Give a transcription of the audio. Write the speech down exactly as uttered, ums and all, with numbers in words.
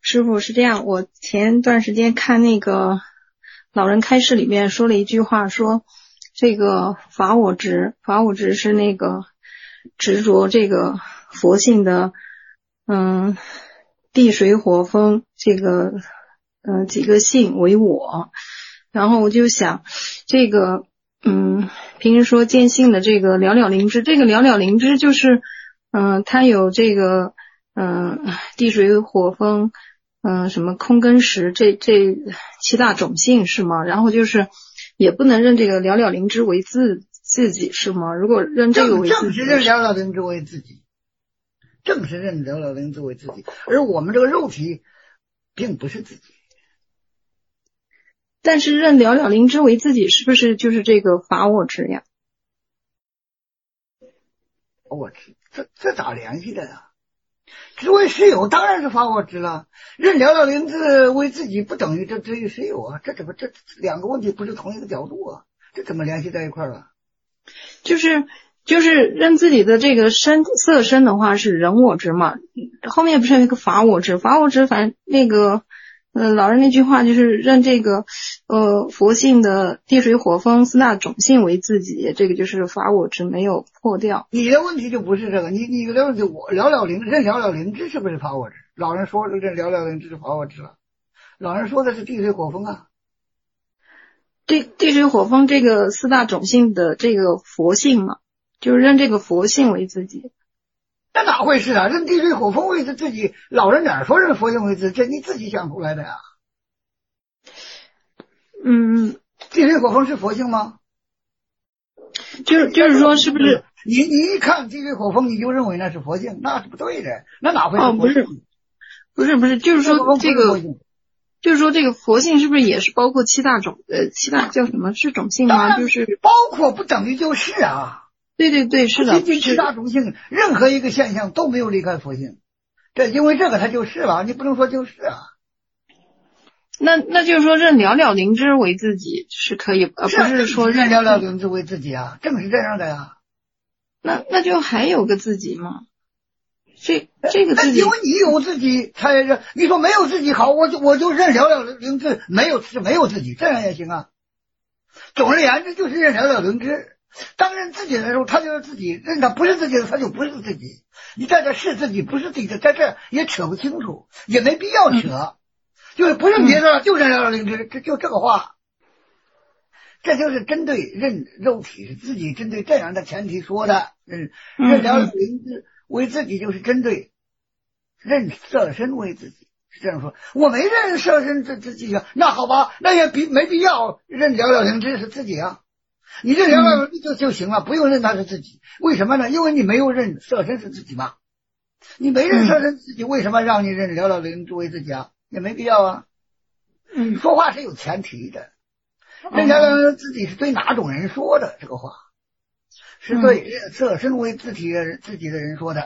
师傅是这样，我前段时间看那个老人开示里面说了一句话，说这个法我执，法我执是那个执着这个佛性的，嗯，地水火风这个，嗯、呃，几个性为我。然后我就想，这个，嗯，平时说见性的这个了了灵芝，这个了了灵芝就是，嗯、呃，它有这个，嗯、呃，地水火风。嗯、呃，什么空根石这这七大种性是吗？然后就是也不能认这个了了灵芝为自自己是吗？如果认这个为自己， 正是认了了灵芝为自己，正是认了了灵芝为自己，而我们这个肉体并不是自己。 但是认了了灵芝为自己，是不是就是这个法我执呀？ 我知这这咋联系的呀？知为实有当然是法我执了，认了了灵芝为自己不等于这知于实有啊，这怎么这两个问题不是同一个角度啊？这怎么联系在一块了？ 就是就是认自己的这个身色身的话是人我执嘛，后面不是有一个法我执，法我执反正那个呃老人那句话就是认这个呃佛性的地水火风四大种性为自己，这个就是法我执没有破掉。 你的问题就不是这个，你你的问题我了了灵认了了灵芝是不是法我执？老人说认了了灵芝是法我执了，老人说的是地水火风啊。 地地水火风这个四大种性的这个佛性嘛，就是认这个佛性为自己。 那哪回事啊？认地水火风为自己，老人哪说认佛性为自己？这你自己想出来的呀？ 嗯， 地水火风是佛性吗？ 就是就是说是不是？ 你你一看地水火风，你就认为那是佛性，那是不对的。那哪会是佛性？ 哦，不是，不是不是，就是说这个。就是说这个佛性是不是也是包括七大种呃七大叫什么是种性吗？就是包括不等于就是啊。 对对对，是的， 七大种性任何一个现象都没有离开佛性，这因为这个它就是了，你不能说就是啊。 那那就是说认了了灵芝为自己是可以，呃，不是说认了了灵芝为自己啊，正是这样的呀。 那那就还有个自己吗？这这个自己， 因为你有自己才认，你说没有自己好，我就我就认了了灵芝，没有是没有自己，这样也行啊。总而言之，就是认了了灵芝。当认自己的时候，他就是自己；认他不是自己的，他就不是自己。你在这是自己，不是自己的，在这也扯不清楚，也没必要扯。嗯、就是不认别的，嗯、就认了了灵芝，这就这个话。这就是针对认肉体是自己针对这样的前提说的。嗯，认了了灵芝为自己，就是针对认色身为自己，是这样说。我没认色身自自己啊，那好吧，那也必没必要认了了灵芝是自己啊。你认了了就就行了，不用认他是自己。为什么呢？因为你没有认色身是自己嘛。你没认色身自己，为什么让你认了了灵芝为自己啊？也没必要啊。 嗯， 说话是有前提的。认了了自己是对哪种人说的？这个话是对认色身为自己的人自己的人说的。